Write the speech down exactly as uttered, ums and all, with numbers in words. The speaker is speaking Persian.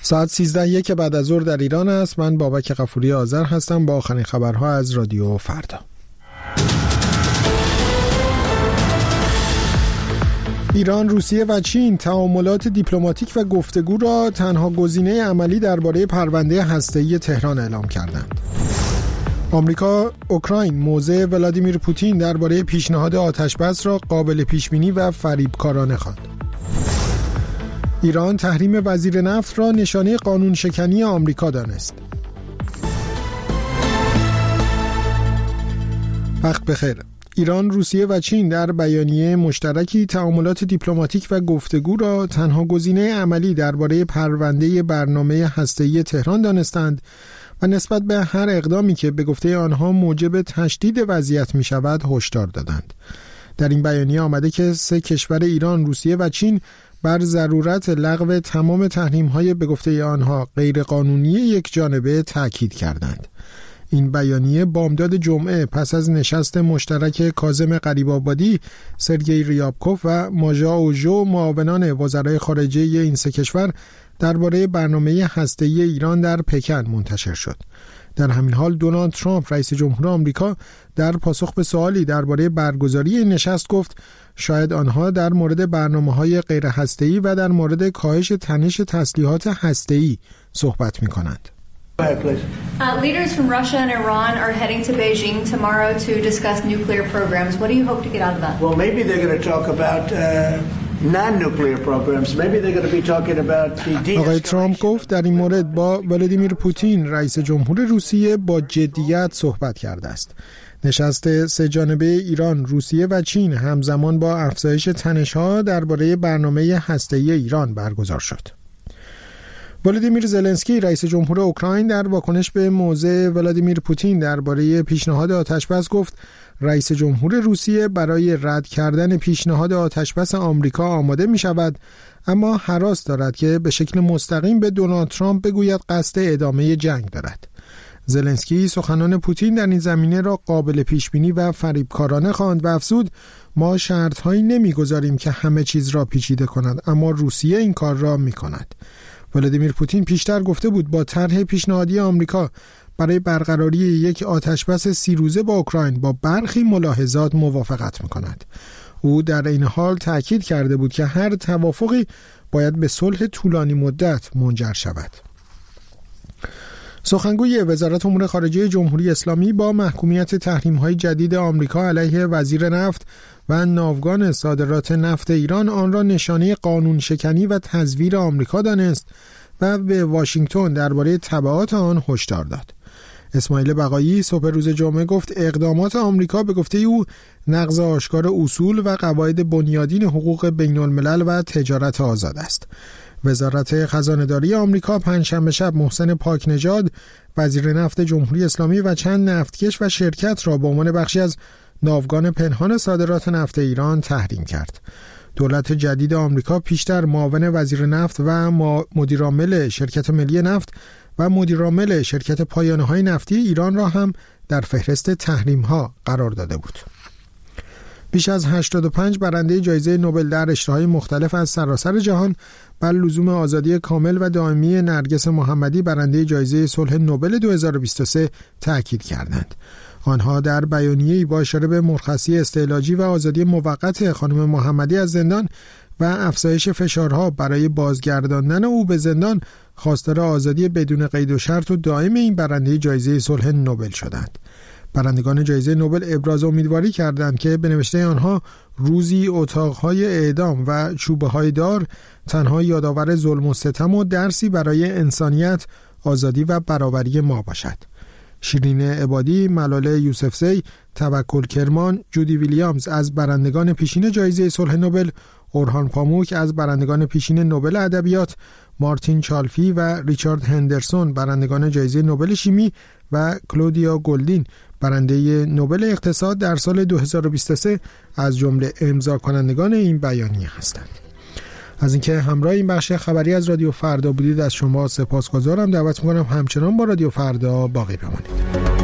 ساعت سیزده و یک بعد از ظهر در ایران است. من بابک غفوری آذر هستم با آخرین خبرها از رادیو فردا. ایران، روسیه و چین تعاملات دیپلماتیک و گفتگو را تنها گزینه عملی درباره پرونده هسته‌ای تهران اعلام کردند. آمریکا، اوکراین موضع ولادیمیر پوتین درباره پیشنهاد آتشبس را قابل پیشبینی و فریبکارانه خواند. ایران تحریم وزیر نفت را نشانه قانون شکنی آمریکا دانست. وقت بخیر. ایران، روسیه و چین در بیانیه مشترکی تعاملات دیپلماتیک و گفتگو را تنها گزینه عملی درباره پرونده برنامه هسته‌ای تهران دانستند و نسبت به هر اقدامی که به گفته آنها موجب تشدید وضعیت می شود هشدار دادند. در این بیانیه آمده که سه کشور ایران، روسیه و چین بر ضرورت لغو تمام تحریم‌های به گفته آنها غیرقانونی یک جانبه تاکید کردند. این بیانیه بامداد جمعه پس از نشست مشترک کاظم غریب‌آبادی، سرگئی ریابکوف و ماژا اوژو، معاونان وزرای خارجه این سه کشور، درباره برنامه هسته‌ای ایران در پکن منتشر شد. در همین حال دونالد ترامپ، رئیس جمهور آمریکا، در پاسخ به سوالی درباره برگزاری این نشست گفت شاید آنها در مورد برنامه‌های غیر هسته‌ای و در مورد کاهش تنش تسلیحات هسته‌ای صحبت می‌کنند. Uh, leaders from Russia and Iran are heading to Beijing tomorrow to discuss nuclear programs. What do you hope to get out of that? Well, maybe they're going to talk about uh, non-nuclear programs. Maybe they're going to be talking about the آقای ترامپ گفت در این مورد با ولادیمیر پوتین، رئیس جمهور روسیه، با جدیت صحبت کرده است. نشست سه جانبه ایران، روسیه و چین همزمان با افزایش تنش‌ها درباره برنامه هسته‌ای ایران برگزار شد. ولادیمیر زلنسکی، رئیس جمهور اوکراین، در واکنش به موضع ولادیمیر پوتین درباره پیشنهاد آتشبس گفت رئیس جمهور روسیه برای رد کردن پیشنهاد آتشبس آمریکا آماده می شود، اما هراس دارد که به شکل مستقیم به دونالد ترامپ بگوید قصد ادامه جنگ دارد. زلنسکی سخنان پوتین در این زمینه را قابل پیشبینی و فریبکارانه خواند و افزود ما شرطهایی نمیگذاریم که همه چیز را پیچیده کند، اما روسیه این کار را می کند. ولادیمیر پوتین پیشتر گفته بود با طرح پیشنهادی آمریکا برای برقراری یک آتشبس سی روزه با اوکراین با برخی ملاحظات موافقت می‌کند. او در این حال تأکید کرده بود که هر توافقی باید به صلح طولانی مدت منجر شود. سخنگوی وزارت امور خارجه جمهوری اسلامی با محکومیت تحریم‌های جدید آمریکا علیه وزیر نفت و ناوگان صادرات نفت ایران آن را نشانه قانون شکنی و تزویر آمریکا دانست و به واشنگتن درباره تبعات آن هشدار داد. اسماعیل بقایی صبح روز جمعه گفت اقدامات آمریکا به گفته او نقض آشکار اصول و قواعد بنیادین حقوق بین الملل و تجارت آزاد است. وزارت خزانه‌داری آمریکا پنجشنبه شب محسن پاکنژاد، وزیر نفت جمهوری اسلامی و چند نفتکش و شرکت را به عنوان بخشی از ناوگان پنهان صادرات نفت ایران تحریم کرد. دولت جدید آمریکا پیشتر معاون وزیر نفت و مدیرعامل شرکت ملی نفت و مدیرعامل شرکت پایانه‌های نفتی ایران را هم در فهرست تحریم‌ها قرار داده بود. بیش از هشتاد و پنج برنده جایزه نوبل در رشته‌های مختلف از سراسر جهان بر لزوم آزادی کامل و دائمی نرگس محمدی، برنده جایزه صلح نوبل دو هزار و بیست و سه، تأکید کردند. آنها در بیانیه‌ای با اشاره به مرخصی استعلاجی و آزادی موقت خانم محمدی از زندان و افزایش فشارها برای بازگرداندن او به زندان، خواستار آزادی بدون قید و شرط و دائم این برنده جایزه صلح نوبل شدند. برندگان جایزه نوبل ابراز امیدواری کردند که به نوشته آنها روزی اتاقهای اعدام و چوبه‌های دار تنها یادآور ظلم و ستم و درسی برای انسانیت، آزادی و برابری ما باشد. شیرین عبادی، ملاله یوسفزی، توکل کرمان، جودی ویلیامز از برندگان پیشین جایزه صلح نوبل، اورهان پاموک از برندگان پیشین نوبل ادبیات، مارتین چالفی و ریچارد هندرسون برندگان جایزه نوبل شیمی و کلودیا گلدین برنده نوبل اقتصاد در سال دو هزار و بیست و سه از جمله امضا کنندگان این بیانیه هستند. از اینکه همراه این بخش خبری از رادیو فردا بودید از شما سپاسگزارم. دعوت می‌کنم همچنان با رادیو فردا باقی بمانید.